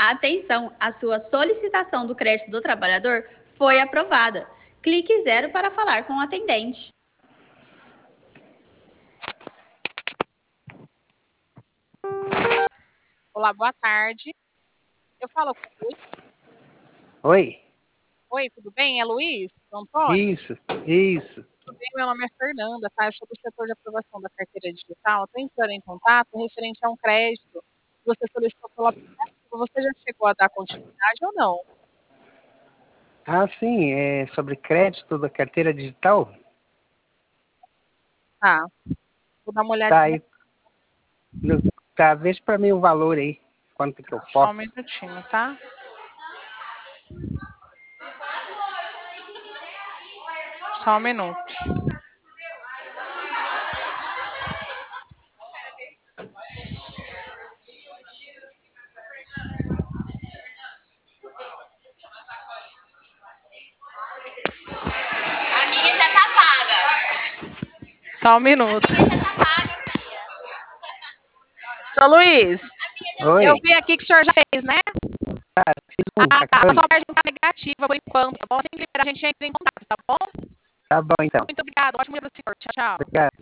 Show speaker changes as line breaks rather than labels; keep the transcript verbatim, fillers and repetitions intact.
Atenção, a sua solicitação do crédito do trabalhador foi aprovada. Clique zero para falar com o atendente.
Olá, boa tarde. Eu falo com o Luiz.
Oi.
Oi, tudo bem? É Luiz? Antônio?
Isso, isso.
Tudo bem? Meu nome é Fernanda, tá? Eu sou do setor de aprovação da carteira digital. Estou entrando em contato referente a um crédito que você solicitou pelo aplicativo. Você já chegou a dar continuidade ou não?
Ah, sim, é sobre crédito da carteira digital?
Tá. Vou dar uma
Tá
olhadinha.
aí. No, tá, veja para mim o valor aí, quanto que eu
Só um
posso.
minutinho, tá? Só um minuto.
A minha já tá paga.
Só um minuto.
A minha já tá paga, filha.
Seu Luiz,
Oi.
eu vi aqui que o senhor já fez, né?
Fiz um
Ah, tá. A
cartão.
sua parte não tá negativa por enquanto, tá bom? Assim que liberar, a gente entra em contato, tá bom?
Tá bom, então.
Muito obrigado. Ótimo dia para o senhor. Tchau, tchau.
Obrigado.